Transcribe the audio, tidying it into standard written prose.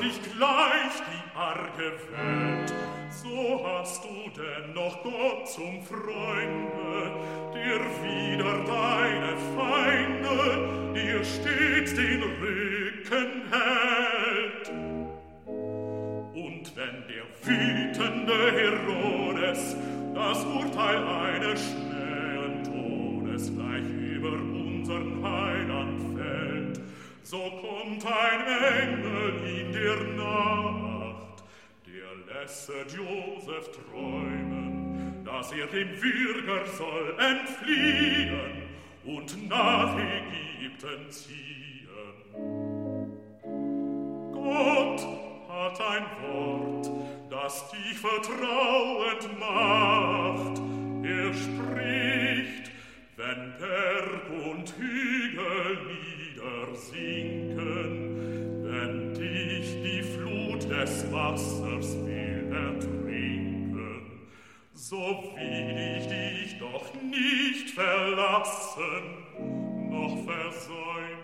dich gleich die arge Welt, so hast du dennoch Gott zum Freunde, der wieder deine Feinde dir stets den Rücken hält. Und wenn der wütende Herodes das Urteil eines schnellen Todes gleich über unsern Heiland fällt, so kommt ein Engel in der Nacht, der lässet Josef träumen, dass er dem Würger soll entfliehen und nach Ägypten ziehen. Gott hat ein Wort, das dich vertrauend macht. Er spricht, wenn Berg und Hügel niedersinken, wenn dich die Flut des Wassers will ertrinken, so will ich dich doch nicht verlassen, noch versäumen.